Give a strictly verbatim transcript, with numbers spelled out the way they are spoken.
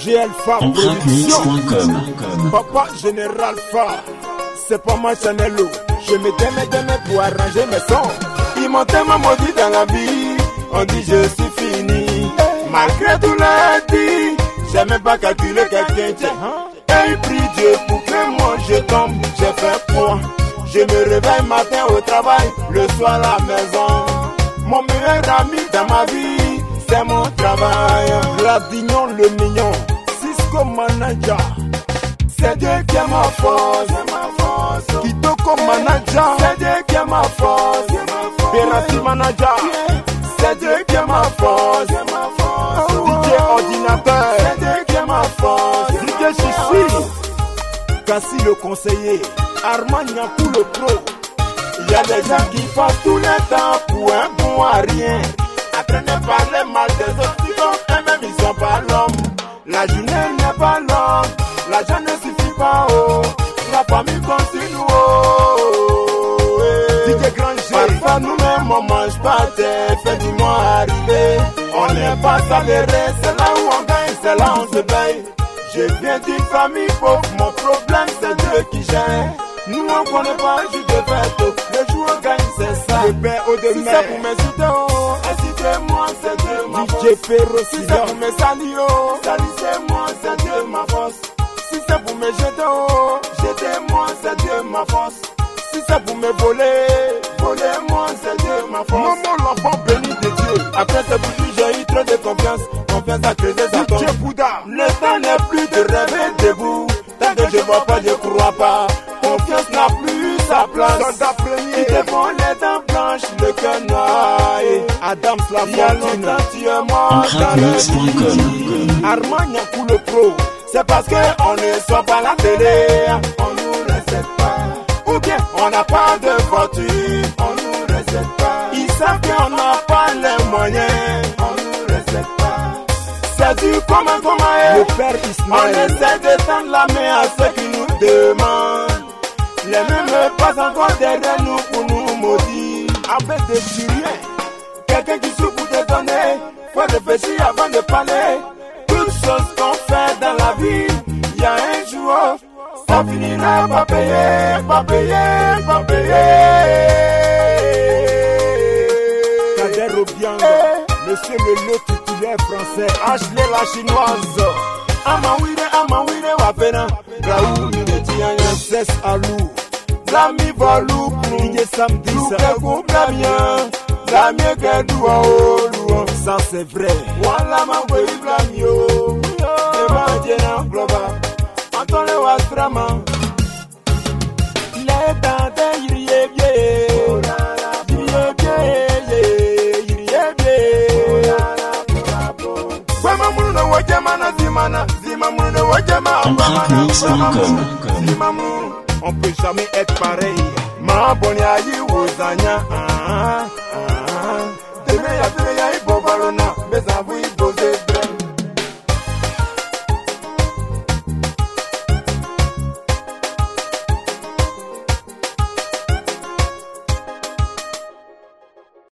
G L F A Production. Papa Général Fa. C'est pas moi Chanelo. Je me démets, démets pour arranger mes sons. Ils m'ont tellement maudit dans la vie. On dit je suis fini. Malgré tout l'a dit, j'ai même pas calculé quelqu'un. Et il prie Dieu pour que moi je tombe. J'ai fait quoi? Je me réveille matin au travail, le soir à la maison. Mon meilleur ami dans ma vie, c'est mon travail. Ladignon le mignon, Cisco manager. C'est Dieu qui est ma force, ma force. Kitoko manager, c'est Dieu qui est ma force, Perati manager, c'est Dieu qui est ma force, ma force. D J ordinateur, c'est Dieu qui est ma force. D J Chichi, Cassie le conseiller, Armand Nyakou le pro. Il y a des gens qui passent tout le temps pour un bon à rien. Après de parler mal des autres, ils sont eux-mêmes, ils sont pas l'homme. La journée n'est pas longue, l'argent ne suffit pas, oh. La famille continue, oh. D J Grand G. Parfois nous-mêmes on mange pas terre, fait du mois arriver. On n'est pas salarié, c'est là où on gagne, c'est là où on se paye. Je viens d'une famille pauvre, mon problème c'est Dieu qui gère. Nous on connaît pas juste de fête, le jour on gagne c'est ça. Le père au demain. Si c'est pour m'insulter, oh, incitez-moi, c'est Dieu ma force. D J Ferro, si c'est pour me salir, oh, salissez-moi, c'est Dieu ma force. Si c'est pour me jeter, oh, jetez-moi, c'est Dieu ma force. Si c'est pour me voler, volez-moi, c'est Dieu ma force. Maman l'enfant béni de Dieu. Après ce bout j'ai eu trop de confiance, confiance à creuser sa tombe. Le temps n'est plus de rêver debout. Tant que je vois pas, je crois pas. Confiance n'a plus sa place. Ils te font les dents blanches, le cœur noir. Adam Slav, il y a longtemps tu es mort dans le lit. Armand Nyakou le pro. C'est parce qu'on ne soit pas la télé, on nous recette pas. Ou bien on n'a pas de fortune, on nous recette pas. Ils savent qu'on n'a pas les moyens, on nous recette pas. C'est du commun commun. Le père Ismaël. On essaie de tendre la main à ceux qui nous demandent. Les mêmes passent encore derrière nous pour nous maudire. Avec des Syriens, quelqu'un qui souffre pour te donner. Faut réfléchir avant de parler. Toutes choses qu'on fait dans la vie, il y a un jour, ça finira pas payer, pas payer, pas payer. Kader Obiang, hey. Monsieur le lot titulaire français, Ashley la chinoise. Amawire, amawire wapena, Raoul Minetianya, Cesse Alou, Zami Valou, Prouye Samedi, Loukekou Blamien, Zami Kedoua Oluan, ça c'est vrai. Wala Mangwe Blamio, Ema Djena Globa, Antole Wastrama, Les Tante Yiriye Bie, Yiriye Bie, Yiriye Bie. On peut jamais être pareil. Ma bonne aïe, Wozania.